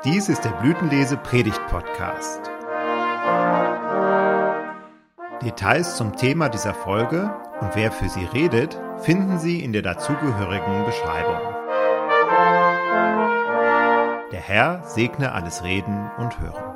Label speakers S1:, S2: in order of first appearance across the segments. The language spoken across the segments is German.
S1: Dies ist der Blütenlese-Predigt-Podcast. Details zum Thema dieser Folge und wer für sie redet, finden Sie in der dazugehörigen Beschreibung. Der Herr segne alles Reden und Hören.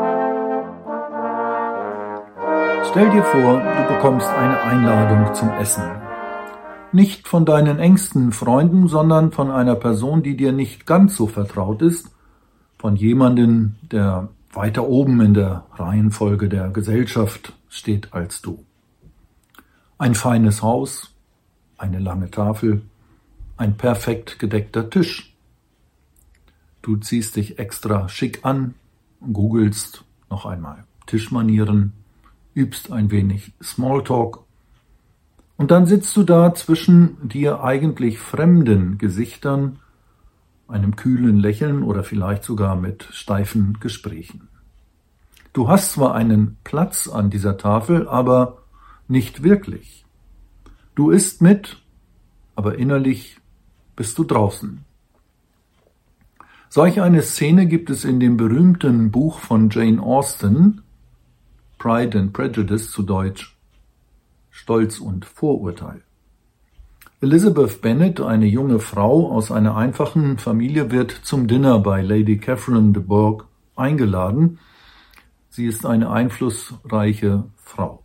S2: Stell dir vor, du bekommst eine Einladung zum Essen. Nicht von deinen engsten Freunden, sondern von einer Person, die dir nicht ganz so vertraut ist, von jemandem, der weiter oben in der Reihenfolge der Gesellschaft steht als du. Ein feines Haus, eine lange Tafel, ein perfekt gedeckter Tisch. Du ziehst dich extra schick an, googelst noch einmal Tischmanieren, übst ein wenig Smalltalk und dann sitzt du da zwischen dir eigentlich fremden Gesichtern, einem kühlen Lächeln oder vielleicht sogar mit steifen Gesprächen. Du hast zwar einen Platz an dieser Tafel, aber nicht wirklich. Du isst mit, aber innerlich bist du draußen. Solch eine Szene gibt es in dem berühmten Buch von Jane Austen, Pride and Prejudice zu Deutsch, Stolz und Vorurteil. Elizabeth Bennet, eine junge Frau aus einer einfachen Familie, wird zum Dinner bei Lady Catherine de Bourgh eingeladen. Sie ist eine einflussreiche Frau.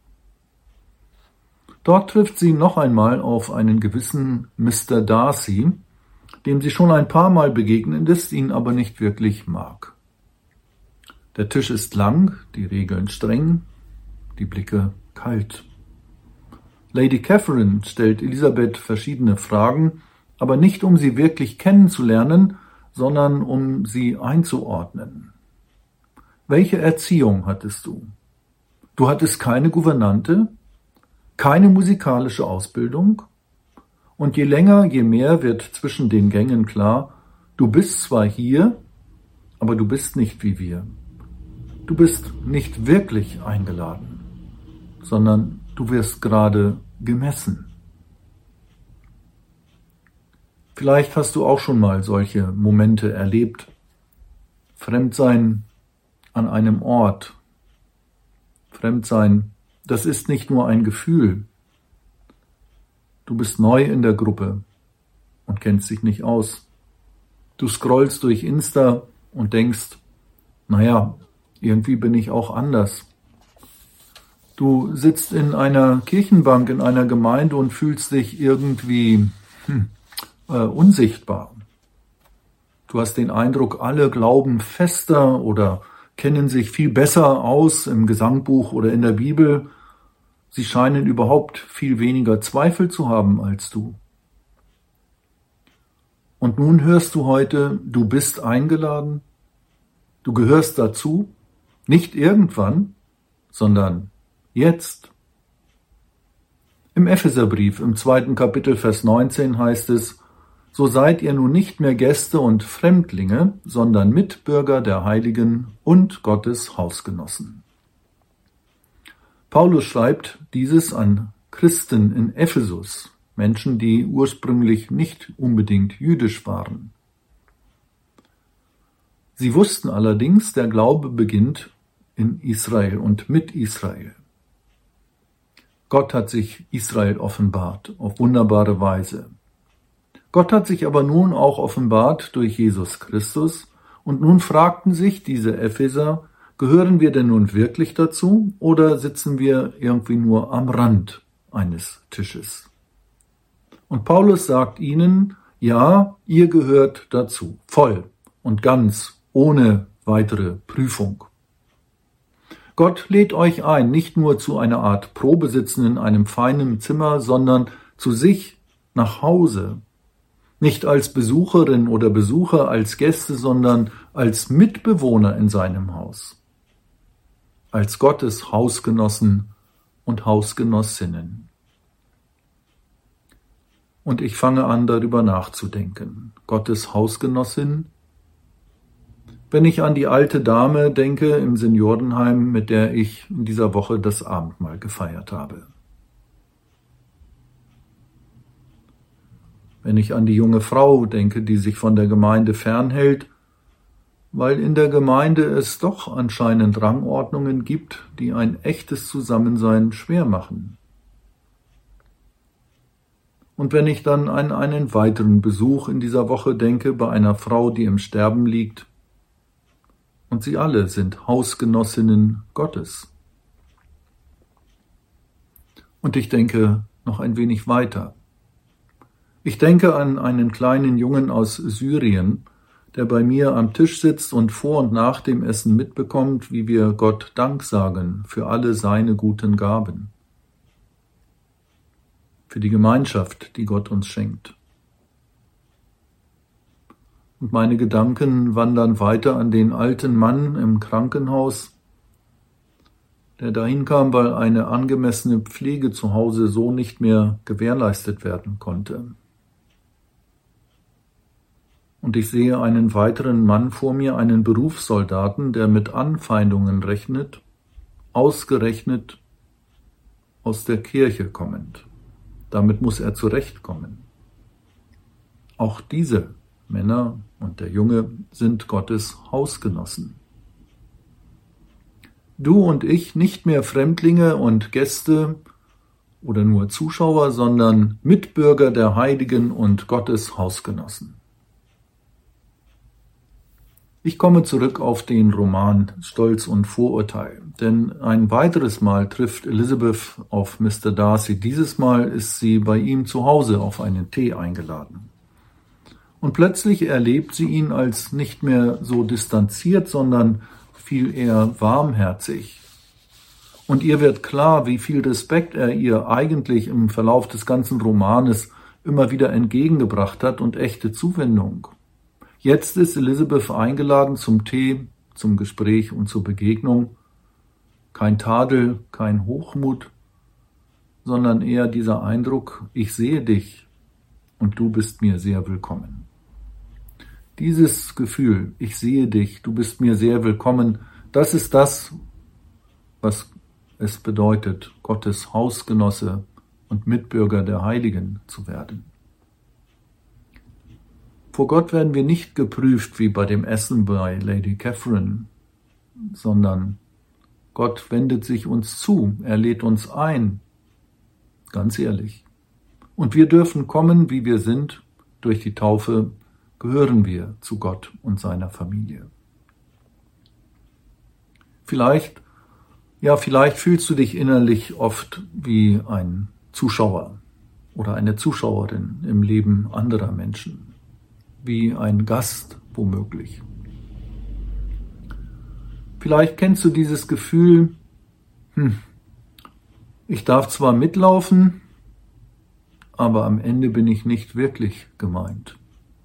S2: Dort trifft sie noch einmal auf einen gewissen Mr. Darcy, dem sie schon ein paar Mal begegnet ist, ihn aber nicht wirklich mag. Der Tisch ist lang, die Regeln streng, die Blicke kalt. Lady Catherine stellt Elisabeth verschiedene Fragen, aber nicht um sie wirklich kennenzulernen, sondern um sie einzuordnen. Welche Erziehung hattest du? Du hattest keine Gouvernante, keine musikalische Ausbildung, und je länger, je mehr wird zwischen den Gängen klar, du bist zwar hier, aber du bist nicht wie wir. Du bist nicht wirklich eingeladen, sondern du wirst gerade gemessen. Vielleicht hast du auch schon mal solche Momente erlebt. Fremdsein an einem Ort. Fremdsein, das ist nicht nur ein Gefühl. Du bist neu in der Gruppe und kennst dich nicht aus. Du scrollst durch Insta und denkst, naja, irgendwie bin ich auch anders. Du sitzt in einer Kirchenbank in einer Gemeinde und fühlst dich irgendwie unsichtbar. Du hast den Eindruck, alle glauben fester oder kennen sich viel besser aus im Gesangbuch oder in der Bibel. Sie scheinen überhaupt viel weniger Zweifel zu haben als du. Und nun hörst du heute, du bist eingeladen, du gehörst dazu, nicht irgendwann, sondern jetzt. Im Epheserbrief, im 2. Kapitel, Vers 19 heißt es, so seid ihr nun nicht mehr Gäste und Fremdlinge, sondern Mitbürger der Heiligen und Gottes Hausgenossen. Paulus schreibt dieses an Christen in Ephesus, Menschen, die ursprünglich nicht unbedingt jüdisch waren. Sie wussten allerdings, der Glaube beginnt in Israel und mit Israel. Gott hat sich Israel offenbart, auf wunderbare Weise. Gott hat sich aber nun auch offenbart durch Jesus Christus, und nun fragten sich diese Epheser, gehören wir denn nun wirklich dazu oder sitzen wir irgendwie nur am Rand eines Tisches? Und Paulus sagt ihnen, ja, ihr gehört dazu, voll und ganz, ohne weitere Prüfung. Gott lädt euch ein, nicht nur zu einer Art Probesitzen in einem feinen Zimmer, sondern zu sich nach Hause. Nicht als Besucherin oder Besucher, als Gäste, sondern als Mitbewohner in seinem Haus. Als Gottes Hausgenossen und Hausgenossinnen. Und ich fange an, darüber nachzudenken. Gottes Hausgenossin. Wenn ich an die alte Dame denke im Seniorenheim, mit der ich in dieser Woche das Abendmahl gefeiert habe. Wenn ich an die junge Frau denke, die sich von der Gemeinde fernhält, weil in der Gemeinde es doch anscheinend Rangordnungen gibt, die ein echtes Zusammensein schwer machen. Und wenn ich dann an einen weiteren Besuch in dieser Woche denke bei einer Frau, die im Sterben liegt, und sie alle sind Hausgenossinnen Gottes. Und ich denke noch ein wenig weiter. Ich denke an einen kleinen Jungen aus Syrien, der bei mir am Tisch sitzt und vor und nach dem Essen mitbekommt, wie wir Gott Dank sagen für alle seine guten Gaben, für die Gemeinschaft, die Gott uns schenkt. Und meine Gedanken wandern weiter an den alten Mann im Krankenhaus, der dahin kam, weil eine angemessene Pflege zu Hause so nicht mehr gewährleistet werden konnte. Und ich sehe einen weiteren Mann vor mir, einen Berufssoldaten, der mit Anfeindungen rechnet, ausgerechnet aus der Kirche kommend. Damit muss er zurechtkommen. Auch diese Männer und der Junge sind Gottes Hausgenossen. Du und ich nicht mehr Fremdlinge und Gäste oder nur Zuschauer, sondern Mitbürger der Heiligen und Gottes Hausgenossen. Ich komme zurück auf den Roman Stolz und Vorurteil, denn ein weiteres Mal trifft Elizabeth auf Mr. Darcy. Dieses Mal ist sie bei ihm zu Hause auf einen Tee eingeladen. Und plötzlich erlebt sie ihn als nicht mehr so distanziert, sondern viel eher warmherzig. Und ihr wird klar, wie viel Respekt er ihr eigentlich im Verlauf des ganzen Romanes immer wieder entgegengebracht hat und echte Zuwendung. Jetzt ist Elizabeth eingeladen zum Tee, zum Gespräch und zur Begegnung. Kein Tadel, kein Hochmut, sondern eher dieser Eindruck, ich sehe dich und du bist mir sehr willkommen. Dieses Gefühl, ich sehe dich, du bist mir sehr willkommen, das ist das, was es bedeutet, Gottes Hausgenosse und Mitbürger der Heiligen zu werden. Vor Gott werden wir nicht geprüft wie bei dem Essen bei Lady Catherine, sondern Gott wendet sich uns zu, er lädt uns ein, ganz ehrlich. Und wir dürfen kommen, wie wir sind, durch die Taufe gehören wir zu Gott und seiner Familie. Vielleicht fühlst du dich innerlich oft wie ein Zuschauer oder eine Zuschauerin im Leben anderer Menschen. Wie ein Gast womöglich. Vielleicht kennst du dieses Gefühl, ich darf zwar mitlaufen, aber am Ende bin ich nicht wirklich gemeint.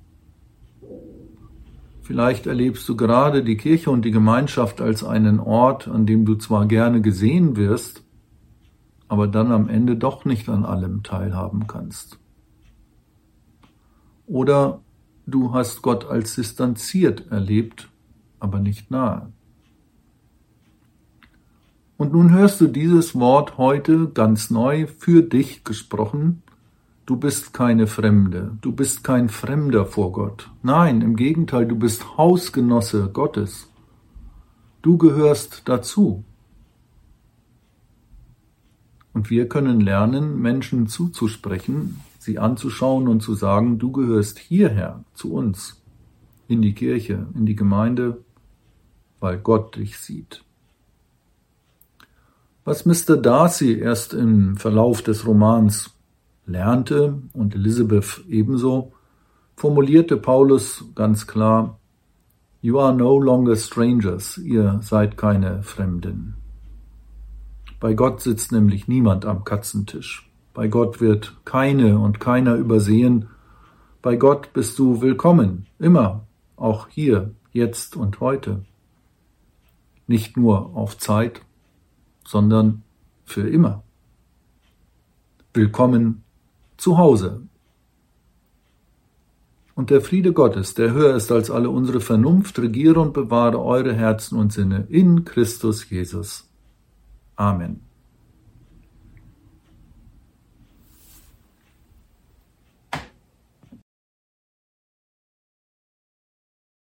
S2: Vielleicht erlebst du gerade die Kirche und die Gemeinschaft als einen Ort, an dem du zwar gerne gesehen wirst, aber dann am Ende doch nicht an allem teilhaben kannst. Oder du hast Gott als distanziert erlebt, aber nicht nahe. Und nun hörst du dieses Wort heute ganz neu für dich gesprochen. Du bist keine Fremde, du bist kein Fremder vor Gott. Nein, im Gegenteil, du bist Hausgenosse Gottes. Du gehörst dazu. Und wir können lernen, Menschen zuzusprechen, sie anzuschauen und zu sagen, du gehörst hierher zu uns, in die Kirche, in die Gemeinde, weil Gott dich sieht. Was Mr. Darcy erst im Verlauf des Romans lernte und Elizabeth ebenso, formulierte Paulus ganz klar, You are no longer strangers, ihr seid keine Fremden. Bei Gott sitzt nämlich niemand am Katzentisch. Bei Gott wird keine und keiner übersehen. Bei Gott bist du willkommen, immer, auch hier, jetzt und heute. Nicht nur auf Zeit, sondern für immer. Willkommen zu Hause. Und der Friede Gottes, der höher ist als alle unsere Vernunft, regiere und bewahre eure Herzen und Sinne in Christus Jesus. Amen.